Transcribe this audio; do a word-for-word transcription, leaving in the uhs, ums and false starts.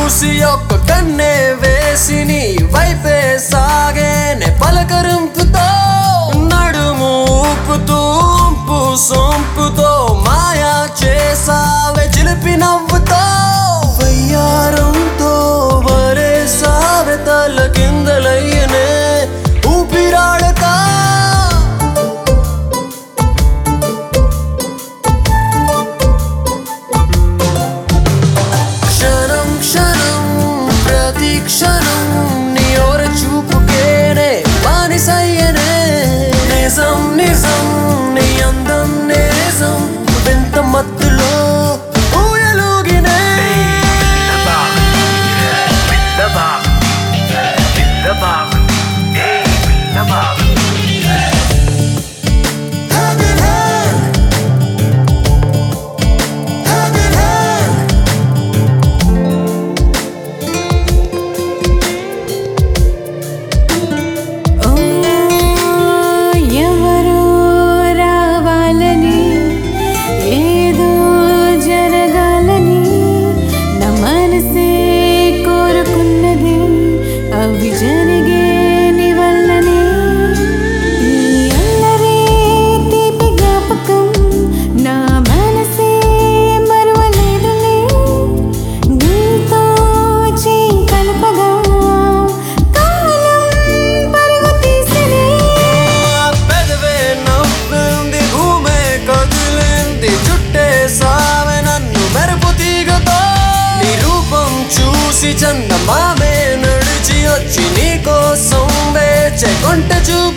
చూసి ఒక్క కన్నే వేసి నీ వైపే సాగేనే పలకరింపుతో నడుము ఊపుతూ ఉంపు సొంపుతో మాయా చేసావే చిలిపి నవ్వుతో వయ్యారంతో వరేసావే తల కిందలయ్యనే ఊపిరాడతా క్షణం క్షణం ప్రతి క్షణం నీ ఓర చూపుకేనే బానిసయ్యనే నిజం నిజం నీ అందం నిజం వింత మత్తులో ఊయలుగినే చందమామే నడిచి వచ్చి నీ కోసం వేచే కొంట చూ